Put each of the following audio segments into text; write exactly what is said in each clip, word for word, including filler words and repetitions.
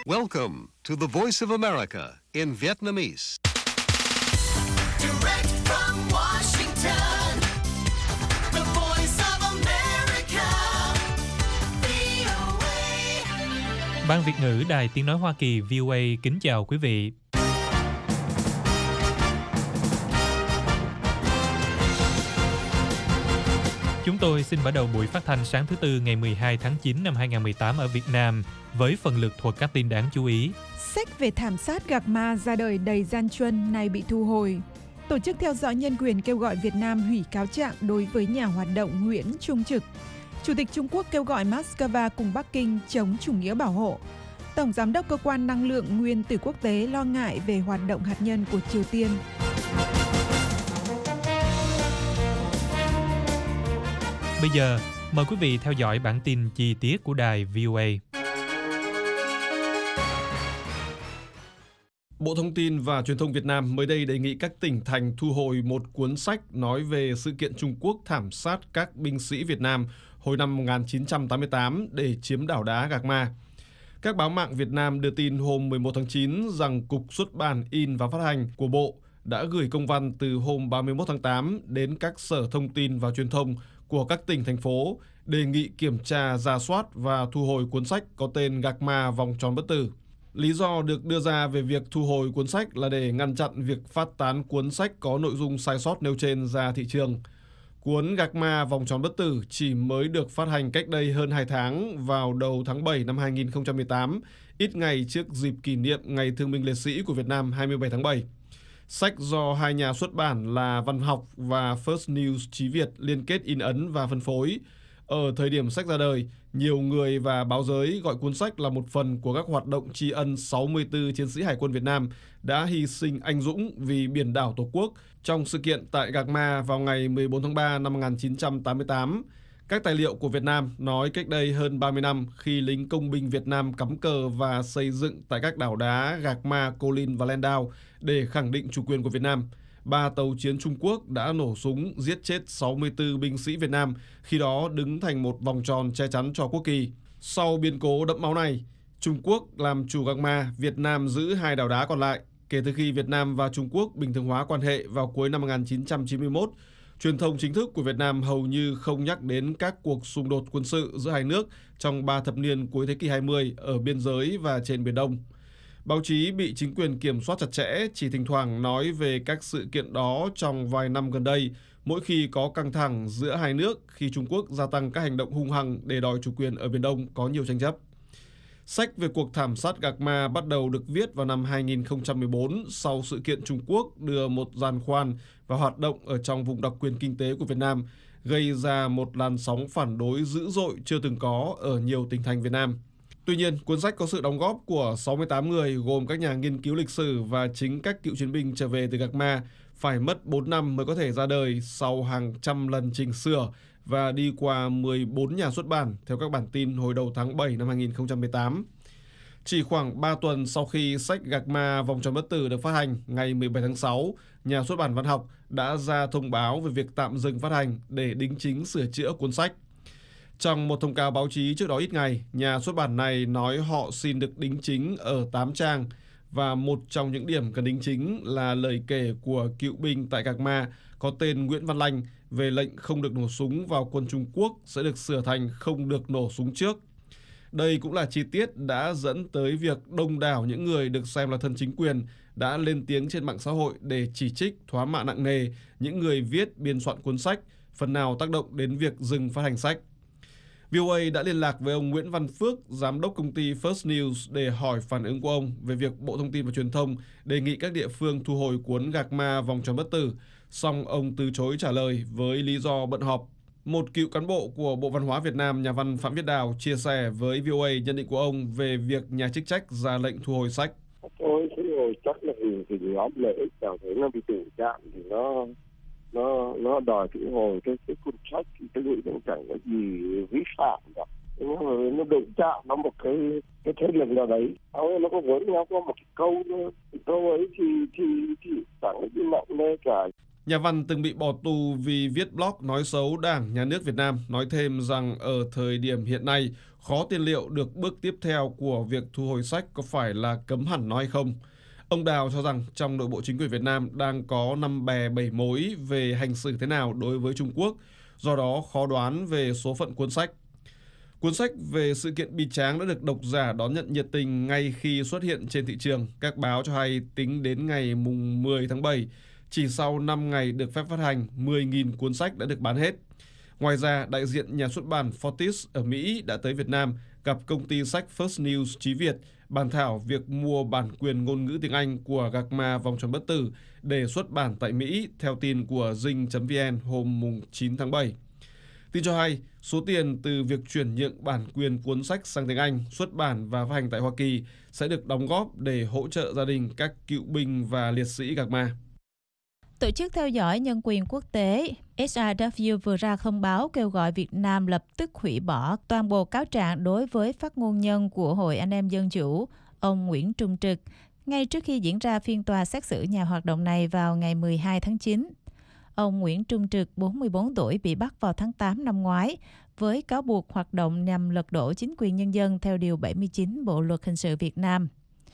Welcome to the Voice of America in Vietnamese. Direct from Washington, the Voice of America, vê o a. Ban Việt ngữ Đài Tiếng nói Hoa Kỳ vê o a kính chào quý vị. Chúng tôi xin mở đầu buổi phát thanh sáng thứ Tư ngày mười hai tháng chín năm hai nghìn không trăm mười tám ở Việt Nam với phần lược thuật các tin đáng chú ý. Sách về thảm sát Gạc Ma ra đời đầy gian truân nay bị thu hồi. Tổ chức theo dõi nhân quyền kêu gọi Việt Nam hủy cáo trạng đối với nhà hoạt động Nguyễn Trung Trực. Chủ tịch Trung Quốc kêu gọi Moscow cùng Bắc Kinh chống chủ nghĩa bảo hộ. Tổng giám đốc cơ quan năng lượng nguyên tử quốc tế lo ngại về hoạt động hạt nhân của Triều Tiên. Bây giờ, mời quý vị theo dõi bản tin chi tiết của đài vê o a. Bộ Thông tin và Truyền thông Việt Nam mới đây đề nghị các tỉnh thành thu hồi một cuốn sách nói về sự kiện Trung Quốc thảm sát các binh sĩ Việt Nam hồi năm một nghìn chín trăm tám mươi tám để chiếm đảo đá Gạc Ma. Các báo mạng Việt Nam đưa tin hôm mười một tháng chín rằng Cục Xuất bản In và Phát hành của Bộ đã gửi công văn từ hôm ba mươi mốt tháng tám đến các Sở Thông tin và Truyền thông của các tỉnh, thành phố đề nghị kiểm tra, rà soát và thu hồi cuốn sách có tên Gạc Ma Vòng Tròn Bất Tử. Lý do được đưa ra về việc thu hồi cuốn sách là để ngăn chặn việc phát tán cuốn sách có nội dung sai sót nêu trên ra thị trường. Cuốn Gạc Ma Vòng Tròn Bất Tử chỉ mới được phát hành cách đây hơn hai tháng vào đầu tháng bảy năm hai nghìn không trăm mười tám, ít ngày trước dịp kỷ niệm Ngày Thương binh Liệt sĩ của Việt Nam hai mươi bảy tháng bảy. Sách do hai nhà xuất bản là Văn học và First News Chí Việt liên kết in ấn và phân phối. Ở thời điểm sách ra đời, nhiều người và báo giới gọi cuốn sách là một phần của các hoạt động tri ân sáu mươi tư chiến sĩ Hải quân Việt Nam đã hy sinh anh dũng vì biển đảo Tổ quốc trong sự kiện tại Gạc Ma vào ngày mười bốn tháng ba năm một nghìn chín trăm tám mươi tám. Các tài liệu của Việt Nam nói cách đây hơn ba mươi năm, khi lính công binh Việt Nam cắm cờ và xây dựng tại các đảo đá Gạc Ma, Cô Linh và Landau để khẳng định chủ quyền của Việt Nam, ba tàu chiến Trung Quốc đã nổ súng giết chết sáu mươi tư binh sĩ Việt Nam, khi đó đứng thành một vòng tròn che chắn cho quốc kỳ. Sau biến cố đẫm máu này, Trung Quốc làm chủ Gạc Ma, Việt Nam giữ hai đảo đá còn lại. Kể từ khi Việt Nam và Trung Quốc bình thường hóa quan hệ vào cuối năm một nghìn chín trăm chín mươi mốt, truyền thông chính thức của Việt Nam hầu như không nhắc đến các cuộc xung đột quân sự giữa hai nước trong ba thập niên cuối thế kỷ hai mươi ở biên giới và trên Biển Đông. Báo chí bị chính quyền kiểm soát chặt chẽ, chỉ thỉnh thoảng nói về các sự kiện đó trong vài năm gần đây, mỗi khi có căng thẳng giữa hai nước khi Trung Quốc gia tăng các hành động hung hăng để đòi chủ quyền ở Biển Đông có nhiều tranh chấp. Sách về cuộc thảm sát Gạc Ma bắt đầu được viết vào năm hai nghìn không trăm mười bốn sau sự kiện Trung Quốc đưa một giàn khoan vào hoạt động ở trong vùng đặc quyền kinh tế của Việt Nam, gây ra một làn sóng phản đối dữ dội chưa từng có ở nhiều tỉnh thành Việt Nam. Tuy nhiên, cuốn sách có sự đóng góp của sáu mươi tám người gồm các nhà nghiên cứu lịch sử và chính các cựu chiến binh trở về từ Gạc Ma, phải mất bốn năm mới có thể ra đời sau hàng trăm lần chỉnh sửa và đi qua mười bốn nhà xuất bản theo các bản tin hồi đầu tháng bảy năm hai nghìn không trăm mười tám. Chỉ khoảng ba tuần sau khi sách Gạc Ma Vòng Tròn Bất Tử được phát hành, ngày mười bảy tháng sáu, nhà xuất bản Văn học đã ra thông báo về việc tạm dừng phát hành để đính chính sửa chữa cuốn sách. Trong một thông cáo báo chí trước đó ít ngày, nhà xuất bản này nói họ xin được đính chính ở tám trang, và một trong những điểm cần đính chính là lời kể của cựu binh tại Gạc Ma có tên Nguyễn Văn Lanh về lệnh không được nổ súng vào quân Trung Quốc sẽ được sửa thành không được nổ súng trước. Đây cũng là chi tiết đã dẫn tới việc đông đảo những người được xem là thân chính quyền đã lên tiếng trên mạng xã hội để chỉ trích thóa mạ nặng nề những người viết biên soạn cuốn sách, phần nào tác động đến việc dừng phát hành sách. vê o a đã liên lạc với ông Nguyễn Văn Phước, giám đốc công ty First News để hỏi phản ứng của ông về việc Bộ Thông tin và Truyền thông đề nghị các địa phương thu hồi cuốn Gạc Ma Vòng Tròn Bất Tử, song ông từ chối trả lời với lý do bận họp. Một cựu cán bộ của Bộ Văn hóa Việt Nam, nhà văn Phạm Viết Đào, chia sẻ với vê o a nhận định của ông về việc nhà chức trách ra lệnh thu hồi sách. Tôi thu hồi chắc là vì thì nhóm lợi ích nào thế nó bị tình trạng thì nó nó nó đòi thu hồi cái cái cuốn sách, thì tôi nghĩ cũng chẳng có gì vi phạm cả. Nhưng mà nó đụng chạm nó một cái cái thế lực nào đấy, nó có với nhau có một cái câu thôi, câu ấy thì thì thì chẳng có gì nặng nề cả. Nhà văn từng bị bỏ tù vì viết blog nói xấu Đảng, Nhà nước Việt Nam, nói thêm rằng ở thời điểm hiện nay, khó tiên liệu được bước tiếp theo của việc thu hồi sách có phải là cấm hẳn nó hay không. Ông Đào cho rằng trong nội bộ chính quyền Việt Nam đang có năm bè bảy mối về hành xử thế nào đối với Trung Quốc, do đó khó đoán về số phận cuốn sách. Cuốn sách về sự kiện bi tráng đã được độc giả đón nhận nhiệt tình ngay khi xuất hiện trên thị trường. Các báo cho hay tính đến ngày mùng mười tháng bảy, chỉ sau năm ngày được phép phát hành, mười nghìn cuốn sách đã được bán hết. Ngoài ra, đại diện nhà xuất bản Fortis ở Mỹ đã tới Việt Nam gặp công ty sách First News Chí Việt, bàn thảo việc mua bản quyền ngôn ngữ tiếng Anh của Gạc Ma Vòng Tròn Bất Tử để xuất bản tại Mỹ, theo tin của Zing chấm vn hôm chín tháng bảy. Tin cho hay, số tiền từ việc chuyển nhượng bản quyền cuốn sách sang tiếng Anh, xuất bản và phát hành tại Hoa Kỳ sẽ được đóng góp để hỗ trợ gia đình các cựu binh và liệt sĩ Gạc Ma. Tổ chức theo dõi nhân quyền quốc tế ét rờ vê vừa ra thông báo kêu gọi Việt Nam lập tức hủy bỏ toàn bộ cáo trạng đối với phát ngôn nhân của Hội Anh em Dân Chủ, ông Nguyễn Trung Trực, ngay trước khi diễn ra phiên tòa xét xử nhà hoạt động này vào ngày mười hai tháng chín. Ông Nguyễn Trung Trực, bốn mươi bốn tuổi, bị bắt vào tháng tám năm ngoái với cáo buộc hoạt động nhằm lật đổ chính quyền nhân dân theo Điều bảy mươi chín Bộ Luật Hình sự Việt Nam.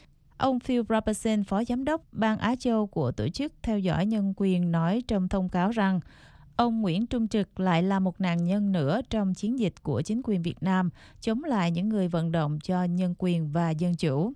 Ông Phil Robertson, Phó Giám đốc Ban Á Châu của Tổ chức Theo dõi Nhân quyền, nói trong thông cáo rằng ông Nguyễn Trung Trực lại là một nạn nhân nữa trong chiến dịch của chính quyền Việt Nam chống lại những người vận động cho nhân quyền và dân chủ.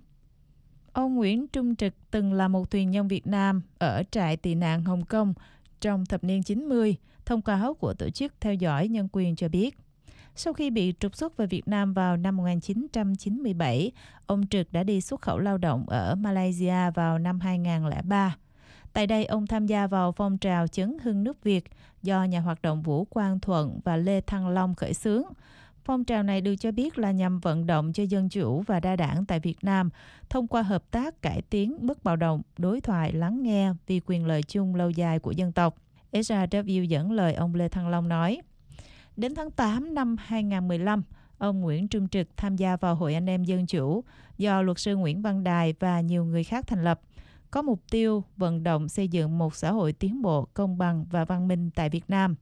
Ông Nguyễn Trung Trực từng là một thuyền nhân Việt Nam ở trại tị nạn Hồng Kông trong thập niên chín mươi, thông cáo của Tổ chức Theo dõi Nhân quyền cho biết. Sau khi bị trục xuất về Việt Nam vào năm một nghìn chín trăm chín mươi bảy, ông Trực đã đi xuất khẩu lao động ở Malaysia vào năm hai nghìn không trăm lẻ ba. Tại đây, ông tham gia vào phong trào chấn hưng nước Việt do nhà hoạt động Vũ Quang Thuận và Lê Thăng Long khởi xướng. Phong trào này được cho biết là nhằm vận động cho dân chủ và đa đảng tại Việt Nam thông qua hợp tác cải tiến, bất bạo động, đối thoại, lắng nghe vì quyền lợi chung lâu dài của dân tộc. ét rờ vê dẫn lời ông Lê Thăng Long nói, đến tháng tám năm hai nghìn không trăm mười lăm, ông Nguyễn Trung Trực tham gia vào Hội Anh em Dân Chủ do luật sư Nguyễn Văn Đài và nhiều người khác thành lập, có mục tiêu vận động xây dựng một xã hội tiến bộ, công bằng và văn minh tại Việt Nam.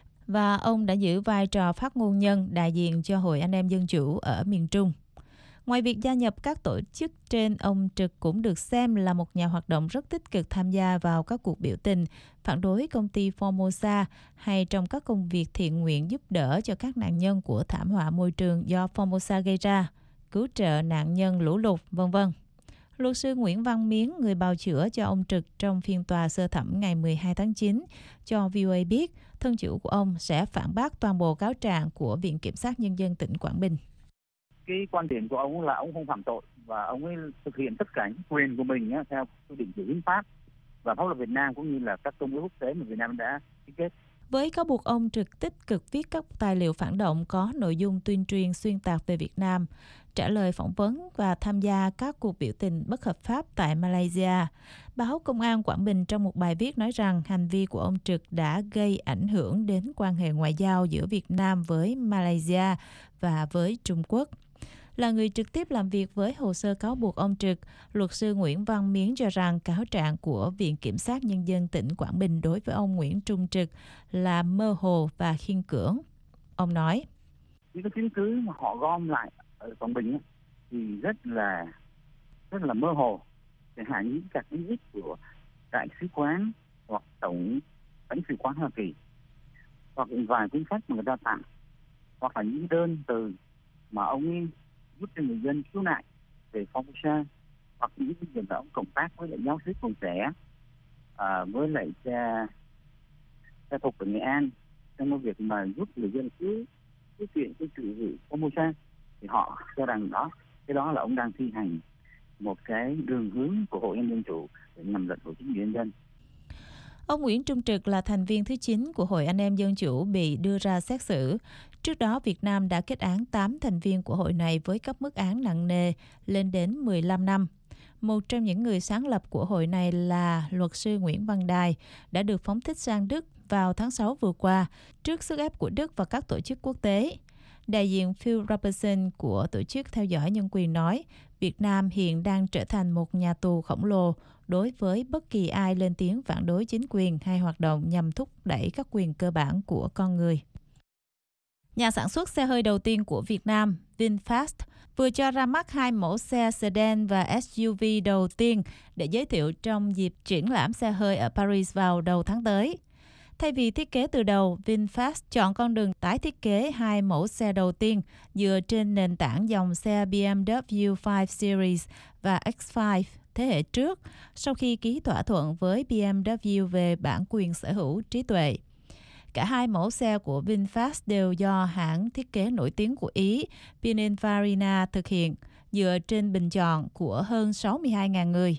Và ông đã giữ vai trò phát ngôn nhân đại diện cho Hội Anh em Dân Chủ ở miền Trung. Ngoài việc gia nhập các tổ chức trên, ông Trực cũng được xem là một nhà hoạt động rất tích cực tham gia vào các cuộc biểu tình, phản đối công ty Formosa hay trong các công việc thiện nguyện giúp đỡ cho các nạn nhân của thảm họa môi trường do Formosa gây ra, cứu trợ nạn nhân lũ lụt, vân vân. Luật sư Nguyễn Văn Miến, người bào chữa cho ông Trực trong phiên tòa sơ thẩm ngày mười hai tháng chín, cho vê o a biết thân chủ của ông sẽ phản bác toàn bộ cáo trạng của Viện Kiểm sát Nhân dân tỉnh Quảng Bình. Cái quan điểm của ông là ông không phạm tội và ông ấy thực hiện tất cả những quyền của mình á, theo quy định của hiến pháp và pháp luật Việt Nam cũng như là các công ước quốc tế mà Việt Nam đã ký kết. Với cáo buộc ông Trực tích cực viết các tài liệu phản động có nội dung tuyên truyền xuyên tạc về Việt Nam, trả lời phỏng vấn và tham gia các cuộc biểu tình bất hợp pháp tại Malaysia, báo Công an Quảng Bình trong một bài viết nói rằng hành vi của ông Trực đã gây ảnh hưởng đến quan hệ ngoại giao giữa Việt Nam với Malaysia và với Trung Quốc. Là người trực tiếp làm việc với hồ sơ cáo buộc ông Trực, luật sư Nguyễn Văn Miến cho rằng cáo trạng của Viện Kiểm sát Nhân dân tỉnh Quảng Bình đối với ông Nguyễn Trung Trực là mơ hồ và khiên cưỡng. Ông nói, những cái chứng cứ mà họ gom lại ở Quảng Bình ấy, thì rất là rất là mơ hồ, chẳng hạn những các lý lịch của đại sứ quán hoặc tổng lãnh sự quán Hoa Kỳ, hoặc vài cuốn sách mà người ta tặng, hoặc là những đơn từ mà ông ấy giúp cho người dân khiếu nại về Formosa, hoặc những cái chuyện là ông cộng tác với lại giáo sứ còn trẻ, à, với lại cha cha thuộc ở Nghệ An trong cái việc mà giúp người dân cứu cái chuyện cái sự vụ Formosa, thì họ cho rằng đó cái đó là ông đang thi hành một cái đường hướng của Hội Anh em Dân Chủ để nhằm lật đổ chính quyền nhân dân. Ông Nguyễn Trung Trực là thành viên thứ chín của Hội Anh em Dân Chủ bị đưa ra xét xử. Trước đó, Việt Nam đã kết án tám thành viên của hội này với các mức án nặng nề lên đến mười lăm năm. Một trong những người sáng lập của hội này là luật sư Nguyễn Văn Đài, đã được phóng thích sang Đức vào tháng sáu vừa qua, trước sức ép của Đức và các tổ chức quốc tế. Đại diện Phil Robertson của Tổ chức Theo dõi Nhân quyền nói, Việt Nam hiện đang trở thành một nhà tù khổng lồ đối với bất kỳ ai lên tiếng phản đối chính quyền hay hoạt động nhằm thúc đẩy các quyền cơ bản của con người. Nhà sản xuất xe hơi đầu tiên của Việt Nam, VinFast, vừa cho ra mắt hai mẫu xe sedan và ét u vê đầu tiên để giới thiệu trong dịp triển lãm xe hơi ở Paris vào đầu tháng tới. Thay vì thiết kế từ đầu, VinFast chọn con đường tái thiết kế hai mẫu xe đầu tiên dựa trên nền tảng dòng xe bê em vê năm Series và X năm thế hệ trước sau khi ký thỏa thuận với bê em vê về bản quyền sở hữu trí tuệ. Cả hai mẫu xe của VinFast đều do hãng thiết kế nổi tiếng của Ý Pininfarina thực hiện dựa trên bình chọn của hơn sáu mươi hai nghìn người.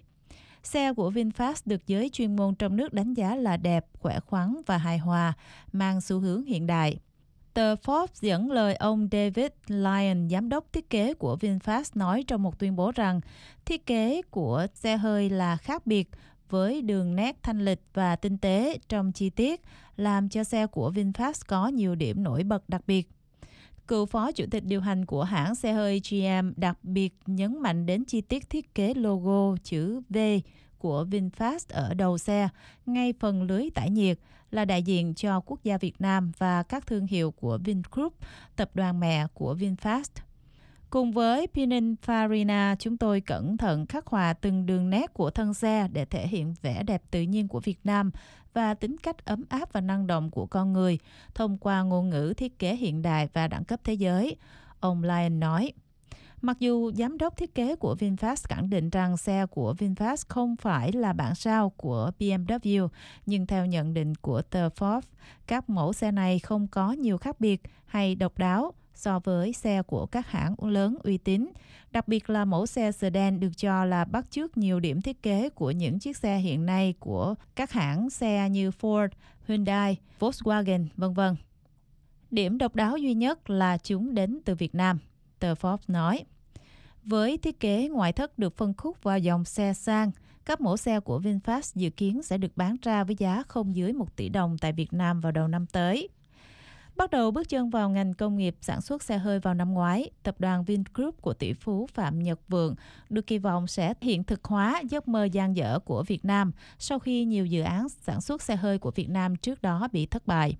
Xe của VinFast được giới chuyên môn trong nước đánh giá là đẹp, khỏe khoắn và hài hòa, mang xu hướng hiện đại. Tờ Forbes dẫn lời ông David Lyon, giám đốc thiết kế của VinFast, nói trong một tuyên bố rằng thiết kế của xe hơi là khác biệt với đường nét thanh lịch và tinh tế trong chi tiết, làm cho xe của VinFast có nhiều điểm nổi bật đặc biệt. Cựu phó chủ tịch điều hành của hãng xe hơi giê em đặc biệt nhấn mạnh đến chi tiết thiết kế logo chữ V của VinFast ở đầu xe, ngay phần lưới tản nhiệt, là đại diện cho quốc gia Việt Nam và các thương hiệu của Vingroup, tập đoàn mẹ của VinFast. Cùng với Pininfarina, chúng tôi cẩn thận khắc họa từng đường nét của thân xe để thể hiện vẻ đẹp tự nhiên của Việt Nam và tính cách ấm áp và năng động của con người thông qua ngôn ngữ thiết kế hiện đại và đẳng cấp thế giới, ông Lyon nói. Mặc dù giám đốc thiết kế của VinFast khẳng định rằng xe của VinFast không phải là bản sao của bê em vê, nhưng theo nhận định của tờ Forbes, các mẫu xe này không có nhiều khác biệt hay độc đáo so với xe của các hãng lớn uy tín. Đặc biệt là mẫu xe sedan được cho là bắt chước nhiều điểm thiết kế của những chiếc xe hiện nay của các hãng xe như Ford, Hyundai, Volkswagen, vân vân. Điểm độc đáo duy nhất là chúng đến từ Việt Nam, tờ Forbes nói. Với thiết kế ngoại thất được phân khúc vào dòng xe sang, các mẫu xe của VinFast dự kiến sẽ được bán ra với giá không dưới một tỷ đồng tại Việt Nam vào đầu năm tới. Bắt đầu bước chân vào ngành công nghiệp sản xuất xe hơi vào năm ngoái, tập đoàn Vingroup của tỷ phú Phạm Nhật Vượng được kỳ vọng sẽ hiện thực hóa giấc mơ dang dở của Việt Nam sau khi nhiều dự án sản xuất xe hơi của Việt Nam trước đó bị thất bại.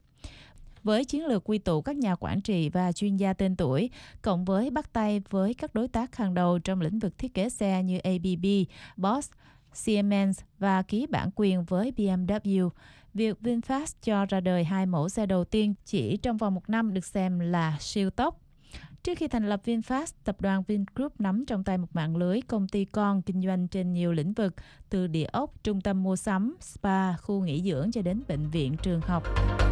Với chiến lược quy tụ các nhà quản trị và chuyên gia tên tuổi, cộng với bắt tay với các đối tác hàng đầu trong lĩnh vực thiết kế xe như a bê bê, Bosch, Siemens và ký bản quyền với bê em vê, việc VinFast cho ra đời hai mẫu xe đầu tiên chỉ trong vòng một năm được xem là siêu tốc. Trước khi thành lập VinFast, tập đoàn Vingroup nắm trong tay một mạng lưới công ty con kinh doanh trên nhiều lĩnh vực, từ địa ốc, trung tâm mua sắm, spa, khu nghỉ dưỡng cho đến bệnh viện, trường học.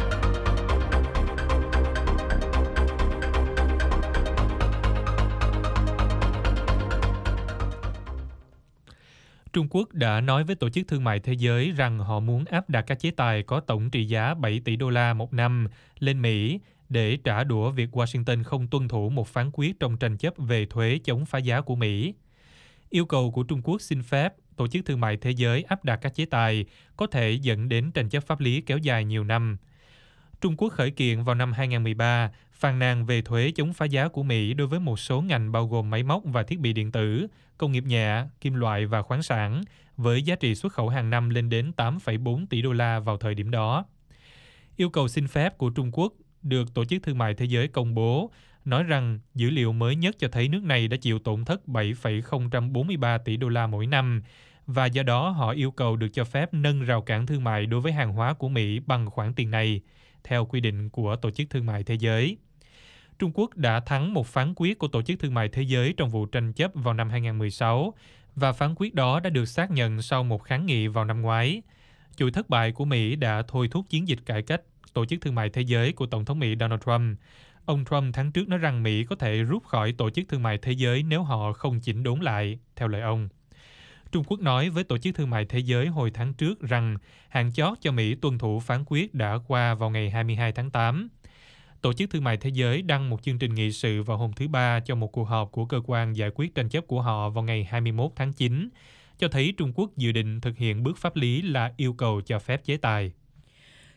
Trung Quốc đã nói với Tổ chức Thương mại Thế giới rằng họ muốn áp đặt các chế tài có tổng trị giá bảy tỷ đô la một năm lên Mỹ để trả đũa việc Washington không tuân thủ một phán quyết trong tranh chấp về thuế chống phá giá của Mỹ. Yêu cầu của Trung Quốc xin phép Tổ chức Thương mại Thế giới áp đặt các chế tài có thể dẫn đến tranh chấp pháp lý kéo dài nhiều năm. Trung Quốc khởi kiện vào năm hai không một ba, phàn nàn về thuế chống phá giá của Mỹ đối với một số ngành bao gồm máy móc và thiết bị điện tử, công nghiệp nhẹ, kim loại và khoáng sản, với giá trị xuất khẩu hàng năm lên đến tám phẩy bốn tỷ đô la vào thời điểm đó. Yêu cầu xin phép của Trung Quốc được Tổ chức Thương mại Thế giới công bố, nói rằng dữ liệu mới nhất cho thấy nước này đã chịu tổn thất bảy phẩy không bốn ba tỷ đô la mỗi năm, và do đó họ yêu cầu được cho phép nâng rào cản thương mại đối với hàng hóa của Mỹ bằng khoản tiền này, theo quy định của Tổ chức Thương mại Thế giới. Trung Quốc đã thắng một phán quyết của Tổ chức Thương mại Thế giới trong vụ tranh chấp vào năm hai không một sáu, và phán quyết đó đã được xác nhận sau một kháng nghị vào năm ngoái. Chuỗi thất bại của Mỹ đã thôi thúc chiến dịch cải cách Tổ chức Thương mại Thế giới của Tổng thống Mỹ Donald Trump. Ông Trump tháng trước nói rằng Mỹ có thể rút khỏi Tổ chức Thương mại Thế giới nếu họ không chỉnh đốn lại, theo lời ông. Trung Quốc nói với Tổ chức Thương mại Thế giới hồi tháng trước rằng hạn chót cho Mỹ tuân thủ phán quyết đã qua vào ngày hai mươi hai tháng tám. Tổ chức Thương mại Thế giới đăng một chương trình nghị sự vào hôm thứ Ba cho một cuộc họp của cơ quan giải quyết tranh chấp của họ vào ngày hai mươi mốt tháng chín, cho thấy Trung Quốc dự định thực hiện bước pháp lý là yêu cầu cho phép chế tài.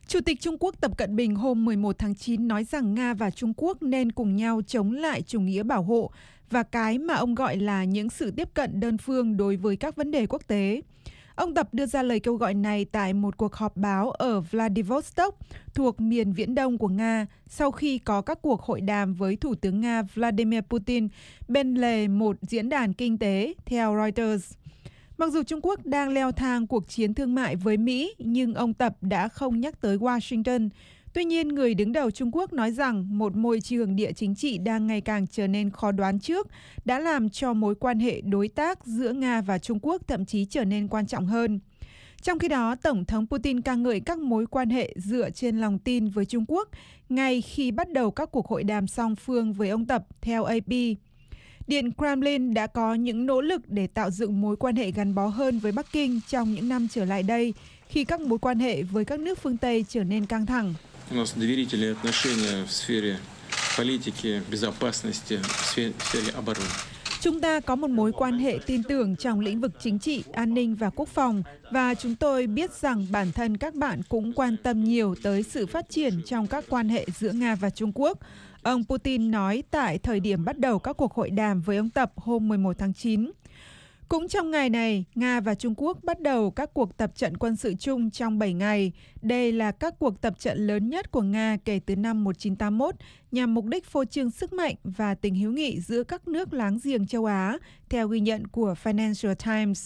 Chủ tịch Trung Quốc Tập Cận Bình hôm mười một tháng chín nói rằng Nga và Trung Quốc nên cùng nhau chống lại chủ nghĩa bảo hộ và cái mà ông gọi là những sự tiếp cận đơn phương đối với các vấn đề quốc tế. Ông Tập đưa ra lời kêu gọi này tại một cuộc họp báo ở Vladivostok thuộc miền viễn đông của Nga sau khi có các cuộc hội đàm với Thủ tướng Nga Vladimir Putin bên lề một diễn đàn kinh tế, theo Reuters. Mặc dù Trung Quốc đang leo thang cuộc chiến thương mại với Mỹ, nhưng ông Tập đã không nhắc tới Washington. Tuy nhiên, người đứng đầu Trung Quốc nói rằng một môi trường địa chính trị đang ngày càng trở nên khó đoán trước đã làm cho mối quan hệ đối tác giữa Nga và Trung Quốc thậm chí trở nên quan trọng hơn. Trong khi đó, Tổng thống Putin ca ngợi các mối quan hệ dựa trên lòng tin với Trung Quốc ngay khi bắt đầu các cuộc hội đàm song phương với ông Tập, theo a pê. Điện Kremlin đã có những nỗ lực để tạo dựng mối quan hệ gắn bó hơn với Bắc Kinh trong những năm trở lại đây, khi các mối quan hệ với các nước phương Tây trở nên căng thẳng. У нас доверительные отношения в сфере политики, безопасности, в сфере обороны. Chúng ta có một mối quan hệ tin tưởng trong lĩnh vực chính trị, an ninh và quốc phòng, và chúng tôi biết rằng bản thân các bạn cũng quan tâm nhiều tới sự phát triển trong các quan hệ giữa Nga và Trung Quốc. Ông Putin nói tại thời điểm bắt đầu các cuộc hội đàm với ông Tập hôm mười một tháng chín. Cũng trong ngày này, Nga và Trung Quốc bắt đầu các cuộc tập trận quân sự chung trong bảy ngày. Đây là các cuộc tập trận lớn nhất của Nga kể từ năm một nghìn chín trăm tám mươi mốt, nhằm mục đích phô trương sức mạnh và tình hữu nghị giữa các nước láng giềng châu Á, theo ghi nhận của Financial Times.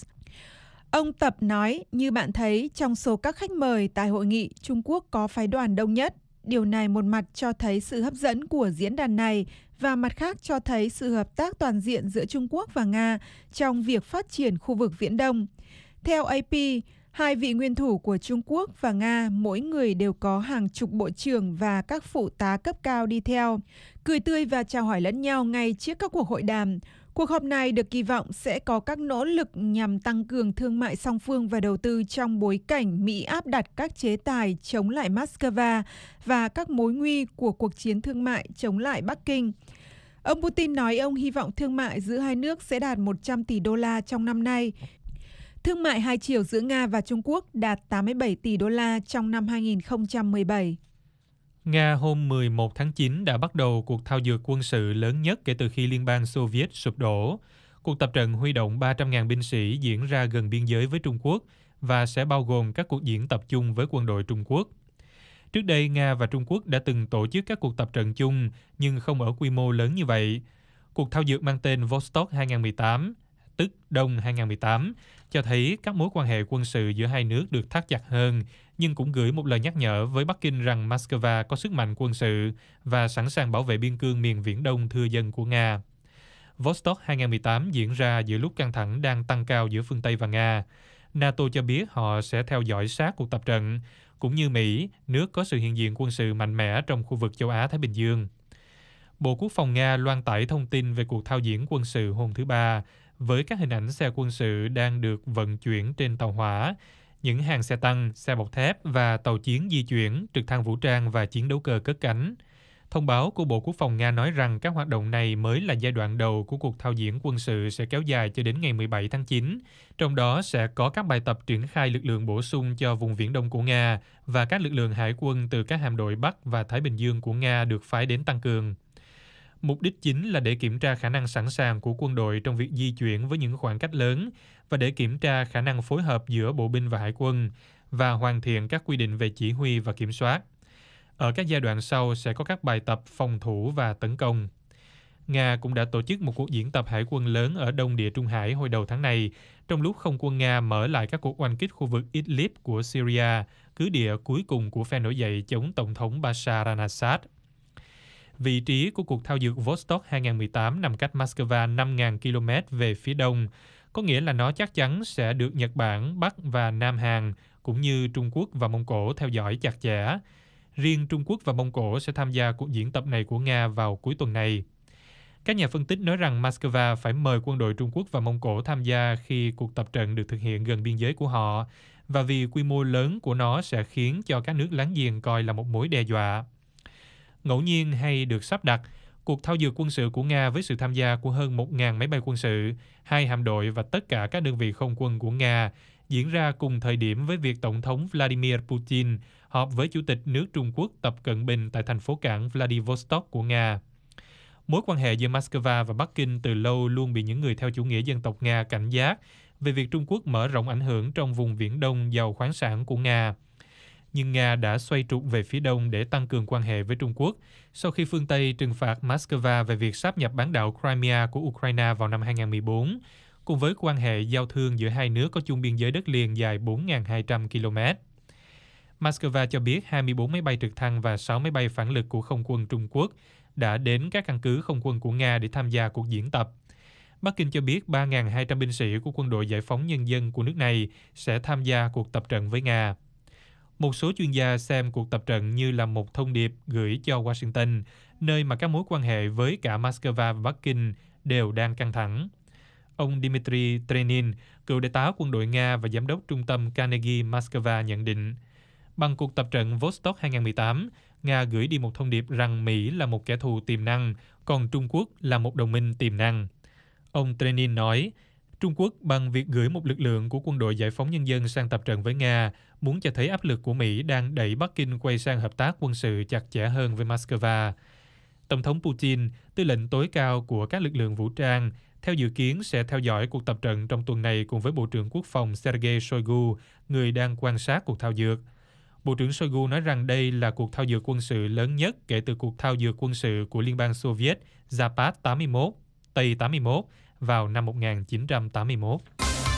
Ông Tập nói, như bạn thấy, trong số các khách mời tại hội nghị, Trung Quốc có phái đoàn đông nhất. Điều này một mặt cho thấy sự hấp dẫn của diễn đàn này, và mặt khác cho thấy sự hợp tác toàn diện giữa Trung Quốc và Nga trong việc phát triển khu vực Viễn Đông. Theo a pê, hai vị nguyên thủ của Trung Quốc và Nga mỗi người đều có hàng chục bộ trưởng và các phụ tá cấp cao đi theo, cười tươi và chào hỏi lẫn nhau ngay trước các cuộc hội đàm. Cuộc họp này được kỳ vọng sẽ có các nỗ lực nhằm tăng cường thương mại song phương và đầu tư trong bối cảnh Mỹ áp đặt các chế tài chống lại Moscow và các mối nguy của cuộc chiến thương mại chống lại Bắc Kinh. Ông Putin nói ông hy vọng thương mại giữa hai nước sẽ đạt một trăm tỷ đô la trong năm nay. Thương mại hai chiều giữa Nga và Trung Quốc đạt tám mươi bảy tỷ đô la trong năm hai nghìn không trăm mười bảy. Nga hôm mười một tháng chín đã bắt đầu cuộc thao dượt quân sự lớn nhất kể từ khi Liên bang Xô Viết sụp đổ. Cuộc tập trận huy động ba trăm nghìn binh sĩ diễn ra gần biên giới với Trung Quốc và sẽ bao gồm các cuộc diễn tập chung với quân đội Trung Quốc. Trước đây, Nga và Trung Quốc đã từng tổ chức các cuộc tập trận chung, nhưng không ở quy mô lớn như vậy. Cuộc thao dượt mang tên Vostok hai không một tám, tức Đông hai không một tám, cho thấy các mối quan hệ quân sự giữa hai nước được thắt chặt hơn, nhưng cũng gửi một lời nhắc nhở với Bắc Kinh rằng Moscow có sức mạnh quân sự và sẵn sàng bảo vệ biên cương miền Viễn Đông thưa dân của Nga. Vostok hai không một tám diễn ra giữa lúc căng thẳng đang tăng cao giữa phương Tây và Nga. NATO cho biết họ sẽ theo dõi sát cuộc tập trận, cũng như Mỹ, nước có sự hiện diện quân sự mạnh mẽ trong khu vực châu Á-Thái Bình Dương. Bộ Quốc phòng Nga loan tải thông tin về cuộc thao diễn quân sự hôm thứ Ba, với các hình ảnh xe quân sự đang được vận chuyển trên tàu hỏa, những hàng xe tăng, xe bọc thép và tàu chiến di chuyển, trực thăng vũ trang và chiến đấu cơ cất cánh. Thông báo của Bộ Quốc phòng Nga nói rằng các hoạt động này mới là giai đoạn đầu của cuộc thao diễn quân sự sẽ kéo dài cho đến ngày mười bảy tháng chín. Trong đó sẽ có các bài tập triển khai lực lượng bổ sung cho vùng Viễn Đông của Nga và các lực lượng hải quân từ các hạm đội Bắc và Thái Bình Dương của Nga được phái đến tăng cường. Mục đích chính là để kiểm tra khả năng sẵn sàng của quân đội trong việc di chuyển với những khoảng cách lớn và để kiểm tra khả năng phối hợp giữa bộ binh và hải quân và hoàn thiện các quy định về chỉ huy và kiểm soát. Ở các giai đoạn sau sẽ có các bài tập phòng thủ và tấn công. Nga cũng đã tổ chức một cuộc diễn tập hải quân lớn ở Đông Địa Trung Hải hồi đầu tháng này, trong lúc không quân Nga mở lại các cuộc oanh kích khu vực Idlib của Syria, cứ địa cuối cùng của phe nổi dậy chống Tổng thống Bashar al-Assad. Vị trí của cuộc thao dượt Vostok hai không một tám nằm cách Moscow năm nghìn ki lô mét về phía đông, có nghĩa là nó chắc chắn sẽ được Nhật Bản, Bắc và Nam Hàn, cũng như Trung Quốc và Mông Cổ theo dõi chặt chẽ. Riêng Trung Quốc và Mông Cổ sẽ tham gia cuộc diễn tập này của Nga vào cuối tuần này. Các nhà phân tích nói rằng Moscow phải mời quân đội Trung Quốc và Mông Cổ tham gia khi cuộc tập trận được thực hiện gần biên giới của họ, và vì quy mô lớn của nó sẽ khiến cho các nước láng giềng coi là một mối đe dọa. Ngẫu nhiên hay được sắp đặt, cuộc thao dượt quân sự của Nga với sự tham gia của hơn một nghìn máy bay quân sự, hai hạm đội và tất cả các đơn vị không quân của Nga diễn ra cùng thời điểm với việc Tổng thống Vladimir Putin họp với Chủ tịch nước Trung Quốc Tập Cận Bình tại thành phố cảng Vladivostok của Nga. Mối quan hệ giữa Moscow và Bắc Kinh từ lâu luôn bị những người theo chủ nghĩa dân tộc Nga cảnh giác về việc Trung Quốc mở rộng ảnh hưởng trong vùng Viễn Đông giàu khoáng sản của Nga. Nhưng Nga đã xoay trục về phía đông để tăng cường quan hệ với Trung Quốc sau khi phương Tây trừng phạt Moscow về việc sáp nhập bán đảo Crimea của Ukraine vào năm hai nghìn không trăm mười bốn, cùng với quan hệ giao thương giữa hai nước có chung biên giới đất liền dài bốn nghìn hai trăm ki lô mét. Moscow cho biết hai mươi bốn máy bay trực thăng và sáu máy bay phản lực của không quân Trung Quốc đã đến các căn cứ không quân của Nga để tham gia cuộc diễn tập. Bắc Kinh cho biết ba nghìn hai trăm binh sĩ của Quân đội Giải phóng Nhân dân của nước này sẽ tham gia cuộc tập trận với Nga. Một số chuyên gia xem cuộc tập trận như là một thông điệp gửi cho Washington, nơi mà các mối quan hệ với cả Moscow và Bắc Kinh đều đang căng thẳng. Ông Dmitry Trenin, cựu đại tá quân đội Nga và giám đốc trung tâm Carnegie Moscow nhận định, bằng cuộc tập trận Vostok hai nghìn không trăm mười tám, Nga gửi đi một thông điệp rằng Mỹ là một kẻ thù tiềm năng, còn Trung Quốc là một đồng minh tiềm năng. Ông Trenin nói, Trung Quốc bằng việc gửi một lực lượng của Quân đội Giải phóng Nhân dân sang tập trận với Nga, muốn cho thấy áp lực của Mỹ đang đẩy Bắc Kinh quay sang hợp tác quân sự chặt chẽ hơn với Moscow. Tổng thống Putin, tư lệnh tối cao của các lực lượng vũ trang, theo dự kiến sẽ theo dõi cuộc tập trận trong tuần này cùng với Bộ trưởng Quốc phòng Sergei Shoigu, người đang quan sát cuộc thao dượt. Bộ trưởng Shoigu nói rằng đây là cuộc thao dượt quân sự lớn nhất kể từ cuộc thao dượt quân sự của Liên bang Xô Viết Zapad tám mươi mốt, Tây tám mươi mốt vào năm một nghìn chín trăm tám mươi mốt.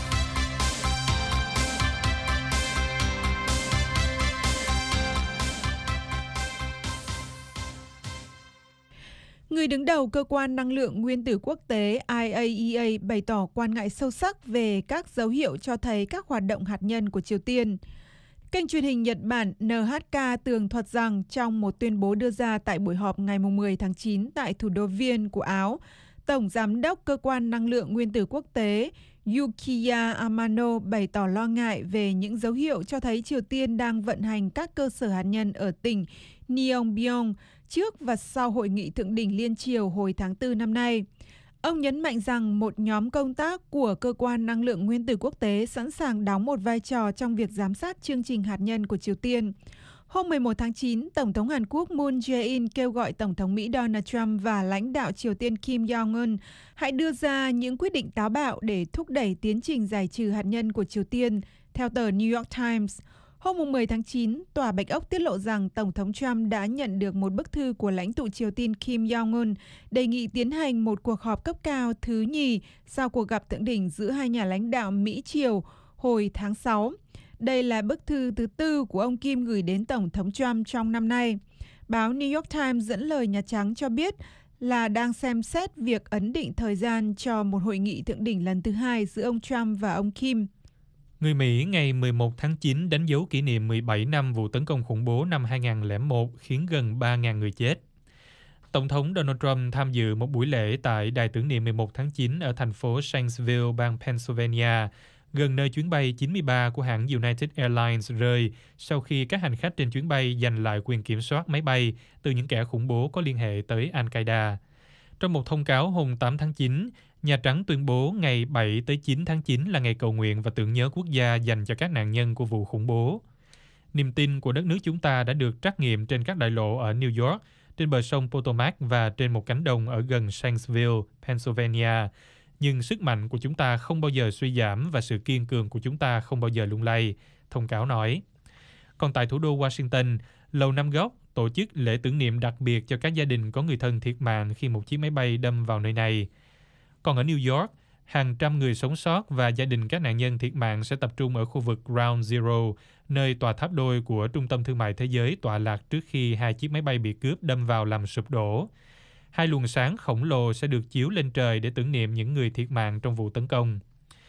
Người đứng đầu Cơ quan Năng lượng Nguyên tử Quốc tế I A E A bày tỏ quan ngại sâu sắc về các dấu hiệu cho thấy các hoạt động hạt nhân của Triều Tiên. Kênh truyền hình Nhật Bản N H K tường thuật rằng trong một tuyên bố đưa ra tại buổi họp ngày mười tháng chín tại thủ đô Viên của Áo, Tổng Giám đốc Cơ quan Năng lượng Nguyên tử Quốc tế Yukiya Amano bày tỏ lo ngại về những dấu hiệu cho thấy Triều Tiên đang vận hành các cơ sở hạt nhân ở tỉnh Nyeongbyon trước và sau hội nghị thượng đỉnh liên triều hồi tháng tư năm nay. Ông nhấn mạnh rằng một nhóm công tác của Cơ quan Năng lượng Nguyên tử Quốc tế sẵn sàng đóng một vai trò trong việc giám sát chương trình hạt nhân của Triều Tiên. Hôm mười một tháng chín, Tổng thống Hàn Quốc Moon Jae-in kêu gọi Tổng thống Mỹ Donald Trump và lãnh đạo Triều Tiên Kim Jong-un hãy đưa ra những quyết định táo bạo để thúc đẩy tiến trình giải trừ hạt nhân của Triều Tiên, theo tờ New York Times. Hôm mười tháng chín, Tòa Bạch Ốc tiết lộ rằng Tổng thống Trump đã nhận được một bức thư của lãnh tụ Triều Tiên Kim Jong-un đề nghị tiến hành một cuộc họp cấp cao thứ nhì sau cuộc gặp thượng đỉnh giữa hai nhà lãnh đạo Mỹ-Triều hồi tháng sáu. Đây là bức thư thứ tư của ông Kim gửi đến Tổng thống Trump trong năm nay. Báo New York Times dẫn lời Nhà Trắng cho biết là đang xem xét việc ấn định thời gian cho một hội nghị thượng đỉnh lần thứ hai giữa ông Trump và ông Kim. Người Mỹ ngày mười một tháng chín đánh dấu kỷ niệm mười bảy năm vụ tấn công khủng bố năm hai nghìn không trăm lẻ một khiến gần ba nghìn người chết. Tổng thống Donald Trump tham dự một buổi lễ tại đài tưởng niệm mười một tháng chín ở thành phố Shanksville, bang Pennsylvania, gần nơi chuyến bay chín mươi ba của hãng United Airlines rơi sau khi các hành khách trên chuyến bay giành lại quyền kiểm soát máy bay từ những kẻ khủng bố có liên hệ tới Al-Qaeda. Trong một thông cáo hôm tám tháng chín, Nhà Trắng tuyên bố ngày bảy tới chín tháng chín là ngày cầu nguyện và tưởng nhớ quốc gia dành cho các nạn nhân của vụ khủng bố. Niềm tin của đất nước chúng ta đã được trắc nghiệm trên các đại lộ ở New York, trên bờ sông Potomac và trên một cánh đồng ở gần Shanksville, Pennsylvania. Nhưng sức mạnh của chúng ta không bao giờ suy giảm và sự kiên cường của chúng ta không bao giờ lung lay, thông cáo nói. Còn tại thủ đô Washington, Lầu Năm Góc tổ chức lễ tưởng niệm đặc biệt cho các gia đình có người thân thiệt mạng khi một chiếc máy bay đâm vào nơi này. Còn ở New York, hàng trăm người sống sót và gia đình các nạn nhân thiệt mạng sẽ tập trung ở khu vực Ground Zero, nơi tòa tháp đôi của Trung tâm Thương mại Thế giới tọa lạc trước khi hai chiếc máy bay bị cướp đâm vào làm sụp đổ. Hai luồng sáng khổng lồ sẽ được chiếu lên trời để tưởng niệm những người thiệt mạng trong vụ tấn công.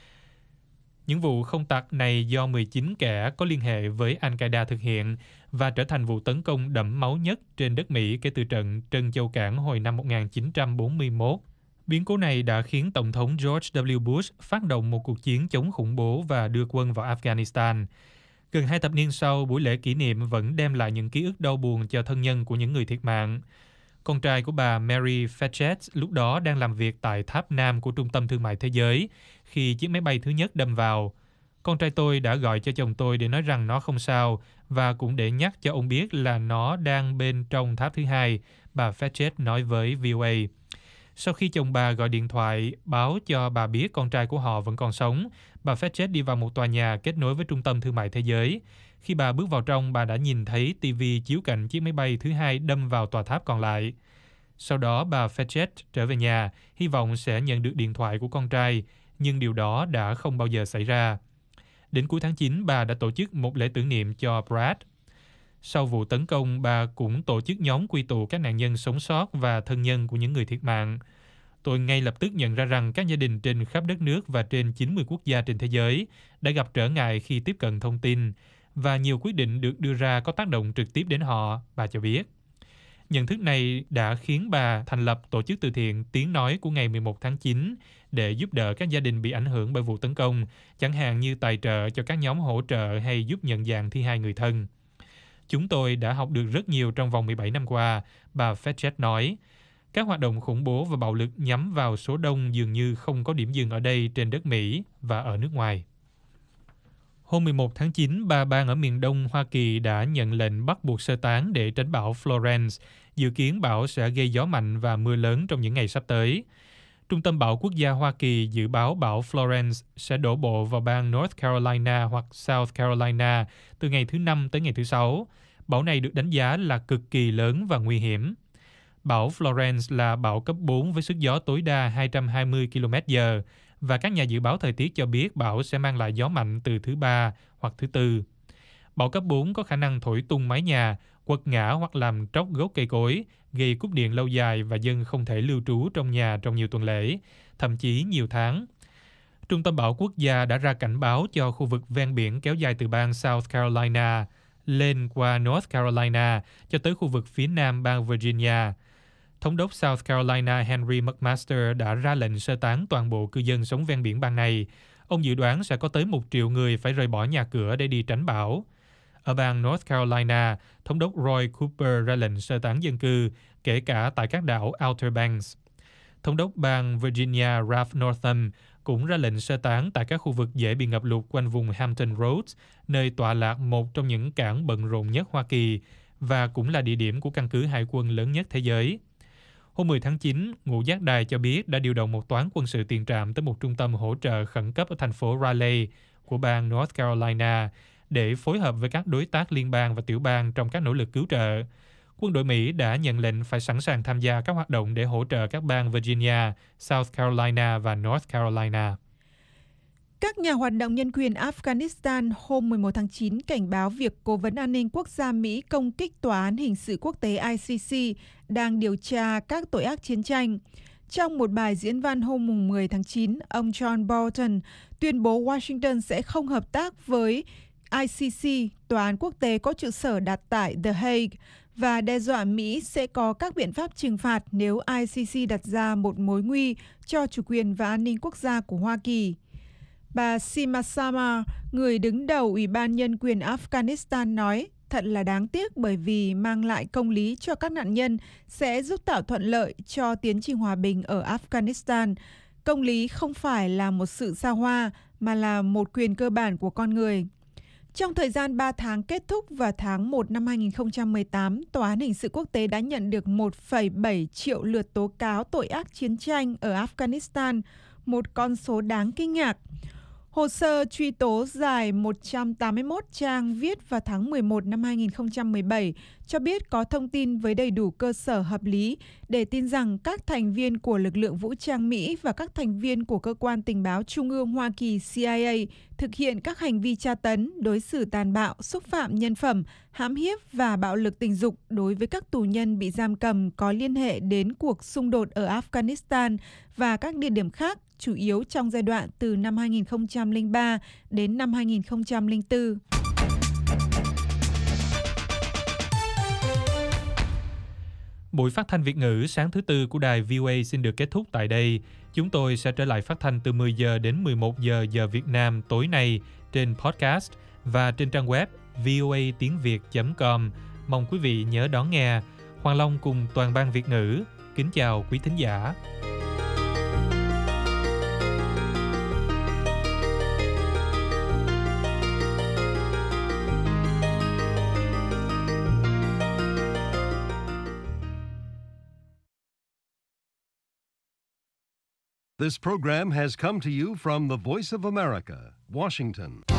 Những vụ không tặc này do mười chín kẻ có liên hệ với Al-Qaeda thực hiện và trở thành vụ tấn công đẫm máu nhất trên đất Mỹ kể từ trận Trân Châu Cảng hồi năm một nghìn chín trăm bốn mươi mốt. Biến cố này đã khiến Tổng thống George W. Bush phát động một cuộc chiến chống khủng bố và đưa quân vào Afghanistan. Gần hai thập niên sau, buổi lễ kỷ niệm vẫn đem lại những ký ức đau buồn cho thân nhân của những người thiệt mạng. Con trai của bà Mary Fetchett lúc đó đang làm việc tại tháp Nam của Trung tâm Thương mại Thế giới khi chiếc máy bay thứ nhất đâm vào. Con trai tôi đã gọi cho chồng tôi để nói rằng nó không sao và cũng để nhắc cho ông biết là nó đang bên trong tháp thứ hai, bà Fetchet nói với vê o a. Sau khi chồng bà gọi điện thoại báo cho bà biết con trai của họ vẫn còn sống, bà Fetchet đi vào một tòa nhà kết nối với Trung tâm Thương mại Thế giới. Khi bà bước vào trong, bà đã nhìn thấy ti vi chiếu cạnh chiếc máy bay thứ hai đâm vào tòa tháp còn lại. Sau đó bà Fetchet trở về nhà, hy vọng sẽ nhận được điện thoại của con trai, nhưng điều đó đã không bao giờ xảy ra. Đến cuối tháng chín, bà đã tổ chức một lễ tưởng niệm cho Brad. Sau vụ tấn công, bà cũng tổ chức nhóm quy tụ các nạn nhân sống sót và thân nhân của những người thiệt mạng. Tôi ngay lập tức nhận ra rằng các gia đình trên khắp đất nước và trên chín mươi quốc gia trên thế giới đã gặp trở ngại khi tiếp cận thông tin, và nhiều quyết định được đưa ra có tác động trực tiếp đến họ, bà cho biết. Nhận thức này đã khiến bà thành lập tổ chức từ thiện Tiếng Nói của ngày mười một tháng chín để giúp đỡ các gia đình bị ảnh hưởng bởi vụ tấn công, chẳng hạn như tài trợ cho các nhóm hỗ trợ hay giúp nhận dạng thi hài người thân. Chúng tôi đã học được rất nhiều trong vòng mười bảy năm qua, bà Fetchet nói. Các hoạt động khủng bố và bạo lực nhắm vào số đông dường như không có điểm dừng ở đây trên đất Mỹ và ở nước ngoài. Hôm mười một tháng chín, ba bang ở miền đông Hoa Kỳ đã nhận lệnh bắt buộc sơ tán để tránh bão Florence. Dự kiến bão sẽ gây gió mạnh và mưa lớn trong những ngày sắp tới. Trung tâm Bão Quốc gia Hoa Kỳ dự báo bão Florence sẽ đổ bộ vào bang North Carolina hoặc South Carolina từ ngày thứ Năm tới ngày thứ Sáu. Bão này được đánh giá là cực kỳ lớn và nguy hiểm. Bão Florence là bão cấp bốn với sức gió tối đa hai trăm hai mươi ki lô mét giờ, và các nhà dự báo thời tiết cho biết bão sẽ mang lại gió mạnh từ thứ Ba hoặc thứ Tư. Bão cấp bốn có khả năng thổi tung mái nhà, quật ngã hoặc làm tróc gốc cây cối, gây cúp điện lâu dài và dân không thể lưu trú trong nhà trong nhiều tuần lễ, thậm chí nhiều tháng. Trung tâm Bão Quốc gia đã ra cảnh báo cho khu vực ven biển kéo dài từ bang South Carolina lên qua North Carolina cho tới khu vực phía nam bang Virginia. Thống đốc South Carolina Henry McMaster đã ra lệnh sơ tán toàn bộ cư dân sống ven biển bang này. Ông dự đoán sẽ có tới một triệu người phải rời bỏ nhà cửa để đi tránh bão. Ở bang North Carolina, Thống đốc Roy Cooper ra lệnh sơ tán dân cư, kể cả tại các đảo Outer Banks. Thống đốc bang Virginia Ralph Northam cũng ra lệnh sơ tán tại các khu vực dễ bị ngập lụt quanh vùng Hampton Roads, nơi tọa lạc một trong những cảng bận rộn nhất Hoa Kỳ và cũng là địa điểm của căn cứ hải quân lớn nhất thế giới. Hôm mười tháng chín, Ngũ Giác Đài cho biết đã điều động một toán quân sự tiền trạm tới một trung tâm hỗ trợ khẩn cấp ở thành phố Raleigh của bang North Carolina để phối hợp với các đối tác liên bang và tiểu bang trong các nỗ lực cứu trợ. Quân đội Mỹ đã nhận lệnh phải sẵn sàng tham gia các hoạt động để hỗ trợ các bang Virginia, South Carolina và North Carolina. Các nhà hoạt động nhân quyền Afghanistan hôm mười một tháng chín cảnh báo việc Cố vấn An ninh Quốc gia Mỹ công kích Tòa án Hình sự Quốc tế I C C đang điều tra các tội ác chiến tranh. Trong một bài diễn văn hôm mười tháng chín, ông John Bolton tuyên bố Washington sẽ không hợp tác với I C C, Tòa án quốc tế có trụ sở đặt tại The Hague, và đe dọa Mỹ sẽ có các biện pháp trừng phạt nếu I C C đặt ra một mối nguy cho chủ quyền và an ninh quốc gia của Hoa Kỳ. Bà Sima Samar, người đứng đầu Ủy ban Nhân quyền Afghanistan nói, thật là đáng tiếc bởi vì mang lại công lý cho các nạn nhân sẽ giúp tạo thuận lợi cho tiến trình hòa bình ở Afghanistan. Công lý không phải là một sự xa hoa mà là một quyền cơ bản của con người. Trong thời gian ba tháng kết thúc vào tháng một năm hai nghìn không trăm mười tám, Tòa án Hình sự Quốc tế đã nhận được một phẩy bảy triệu lượt tố cáo tội ác chiến tranh ở Afghanistan, một con số đáng kinh ngạc. Hồ sơ truy tố dài một trăm tám mươi mốt trang viết vào tháng mười một năm hai nghìn không trăm mười bảy cho biết có thông tin với đầy đủ cơ sở hợp lý để tin rằng các thành viên của lực lượng vũ trang Mỹ và các thành viên của cơ quan tình báo Trung ương Hoa Kỳ C I A thực hiện các hành vi tra tấn, đối xử tàn bạo, xúc phạm nhân phẩm, hãm hiếp và bạo lực tình dục đối với các tù nhân bị giam cầm có liên hệ đến cuộc xung đột ở Afghanistan và các địa điểm khác, chủ yếu trong giai đoạn từ năm hai nghìn không trăm lẻ ba đến năm hai nghìn không trăm lẻ bốn. Buổi phát thanh Việt ngữ sáng thứ Tư của đài vê o a xin được kết thúc tại đây. Chúng tôi sẽ trở lại phát thanh từ mười giờ đến mười một giờ giờ Việt Nam tối nay trên podcast và trên trang web voa tiếng việt chấm com. Mong quý vị nhớ đón nghe. Hoàng Long cùng toàn ban Việt ngữ kính chào quý thính giả. This program has come to you from the Voice of America, Washington.